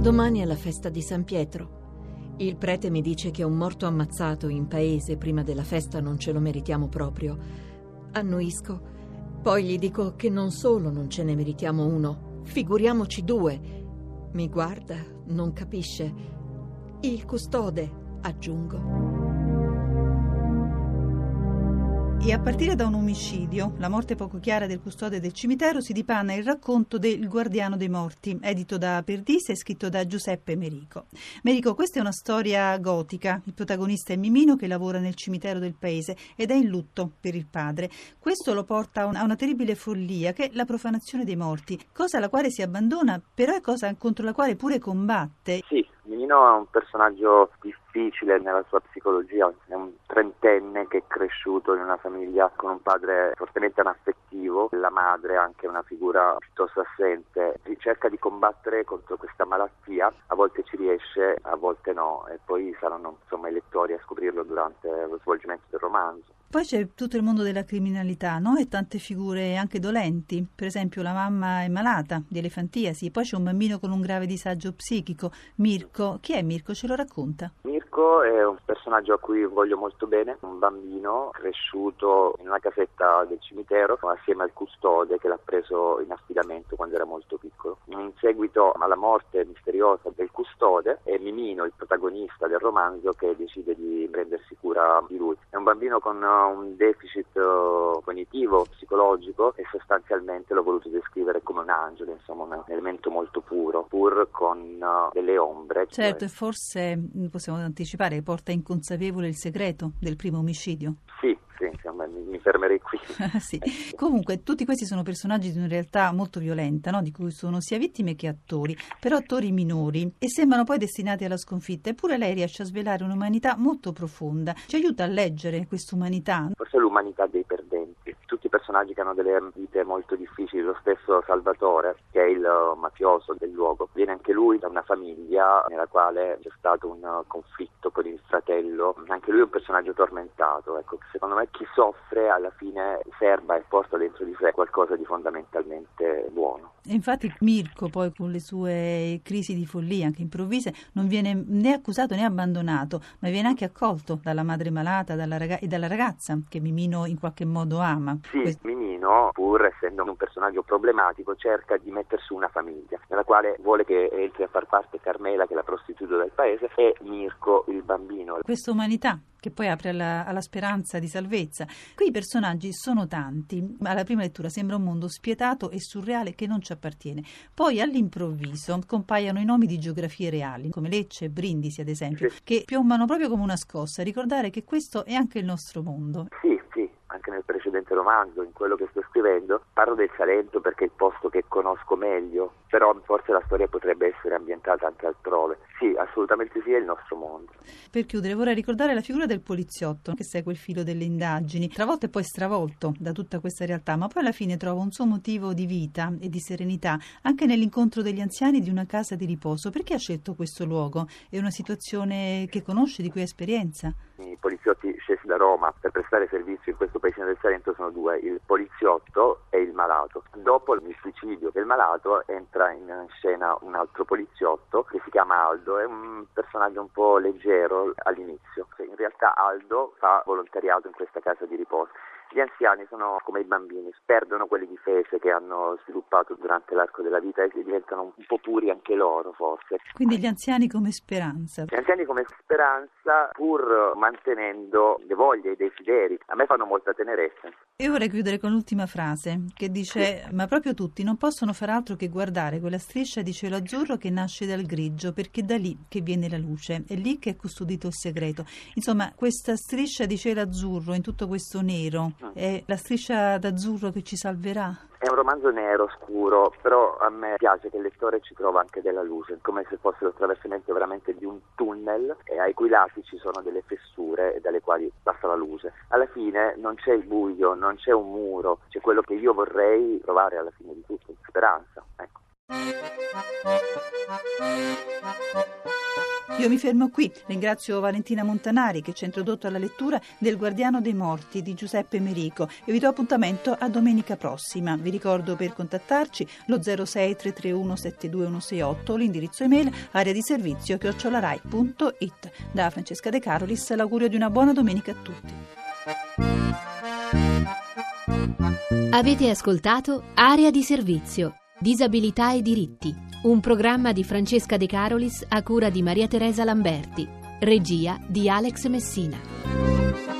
Domani è la festa di San Pietro. Il prete mi dice che un morto ammazzato in paese prima della festa non ce lo meritiamo proprio. Annuisco. Poi gli dico che non solo non ce ne meritiamo uno, figuriamoci due. Mi guarda, non capisce. Il custode, aggiungo. E a partire da un omicidio, la morte poco chiara del custode del cimitero, si dipana il racconto de Il guardiano dei morti, edito da Perdise e scritto da Giuseppe Merico. Merico, questa è una storia gotica. Il protagonista è Mimino, che lavora nel cimitero del paese ed è in lutto per il padre. Questo lo porta a una terribile follia, che è la profanazione dei morti, cosa alla quale si abbandona, però è cosa contro la quale pure combatte. Sì, Mimino è un personaggio difficile nella sua psicologia, è un trentenne che è cresciuto in una famiglia con un padre fortemente anaffettivo, la madre anche una figura piuttosto assente, cerca di combattere contro questa malattia, a volte ci riesce, a volte no, e poi saranno i lettori a scoprirlo durante lo svolgimento del romanzo. Poi c'è tutto il mondo della criminalità, no? E tante figure anche dolenti. Per esempio la mamma è malata di elefantiasi, poi c'è un bambino con un grave disagio psichico. Mirko, chi è Mirko? Ce lo racconta? Mirko è un personaggio a cui voglio molto bene, un bambino cresciuto in una casetta del cimitero assieme al custode che l'ha preso in affidamento quando era molto piccolo. In seguito alla morte misteriosa del custode è Mimino, il protagonista del romanzo, che decide di prendersi cura di lui. È un bambino con un deficit cognitivo, psicologico, e sostanzialmente l'ho voluto descrivere come un angelo, insomma un elemento molto puro, pur con delle ombre. Certo, e forse possiamo anticipare che porta inconsapevole il segreto del primo omicidio. Sì, insomma, mi fermerei qui. Sì. Comunque tutti questi sono personaggi di una realtà molto violenta, no? Di cui sono sia vittime che attori, però attori minori, e sembrano poi destinati alla sconfitta. Eppure lei riesce a svelare un'umanità molto profonda. Ci aiuta a leggere quest'umanità. Forse l'umanità dei perdenti. Tutti i personaggi che hanno delle vite molto difficili, lo stesso Salvatore, che è il mafioso del luogo, viene anche lui da una famiglia nella quale c'è stato un conflitto con il fratello, anche lui è un personaggio tormentato. Ecco, secondo me chi soffre alla fine serba e porta dentro di sé qualcosa di fondamentalmente buono. E infatti Mirko poi, con le sue crisi di follia anche improvvise, non viene né accusato né abbandonato, ma viene anche accolto dalla madre malata e dalla ragazza che Mimino in qualche modo ama. Sì, Mimino, pur essendo un personaggio problematico, cerca di mettersi una famiglia nella quale vuole che entri a far parte Carmela, che è la prostituta del paese, e Mirko, il bambino. Questa umanità che poi apre alla speranza di salvezza. Qui i personaggi sono tanti. Alla prima lettura sembra un mondo spietato e surreale che non ci appartiene. Poi all'improvviso compaiono i nomi di geografie reali, come Lecce e Brindisi ad esempio, sì, che piombano proprio come una scossa, a ricordare che questo è anche il nostro mondo. Sì, anche nel precedente romanzo, in quello che sto scrivendo, parlo del Salento perché è il posto che conosco meglio, però forse la storia potrebbe essere ambientata anche altrove. Sì, assolutamente sì, è il nostro mondo. Per chiudere vorrei ricordare la figura del poliziotto che segue il filo delle indagini, travolto e poi stravolto da tutta questa realtà, ma poi alla fine trova un suo motivo di vita e di serenità anche nell'incontro degli anziani di una casa di riposo. Perché ha scelto questo luogo? È una situazione che conosce, di cui ha esperienza? I poliziotti scesi da Roma per prestare servizio in questo paesino del Salento sono due, il poliziotto e il malato. Dopo il suicidio del malato entra in scena un altro poliziotto che si chiama Aldo, è un personaggio un po' leggero all'inizio. In realtà Aldo fa volontariato in questa casa di riposo. Gli anziani sono come i bambini, perdono quelle difese che hanno sviluppato durante l'arco della vita e diventano un po' puri anche loro, forse. Quindi gli anziani come speranza. Gli anziani come speranza, pur mantenendo le voglie e i desideri. A me fanno molta tenerezza. E vorrei chiudere con l'ultima frase che dice: ma proprio tutti non possono far altro che guardare quella striscia di cielo azzurro che nasce dal grigio, perché è da lì che viene la luce, è lì che è custodito il segreto. Insomma, questa striscia di cielo azzurro in tutto questo nero è la striscia d'azzurro che ci salverà. È un romanzo nero, scuro, però a me piace che il lettore ci trova anche della luce, come se fosse lo attraversamento veramente di un tunnel ai cui lati ci sono delle fessure dalle quali passa la luce. Alla fine non c'è il buio, non c'è un muro, c'è quello che io vorrei trovare alla fine di tutto, speranza. Ecco. Io mi fermo qui, ringrazio Valentina Montanari che ci ha introdotto alla lettura del Guardiano dei Morti di Giuseppe Merico e vi do appuntamento a domenica prossima. Vi ricordo per contattarci lo 06 331 72168, l'indirizzo email areadiservizio@rai.it. Da Francesca De Carolis l'augurio di una buona domenica a tutti. Avete ascoltato Area di Servizio, Disabilità e diritti, un programma di Francesca De Carolis a cura di Maria Teresa Lamberti, regia di Alex Messina.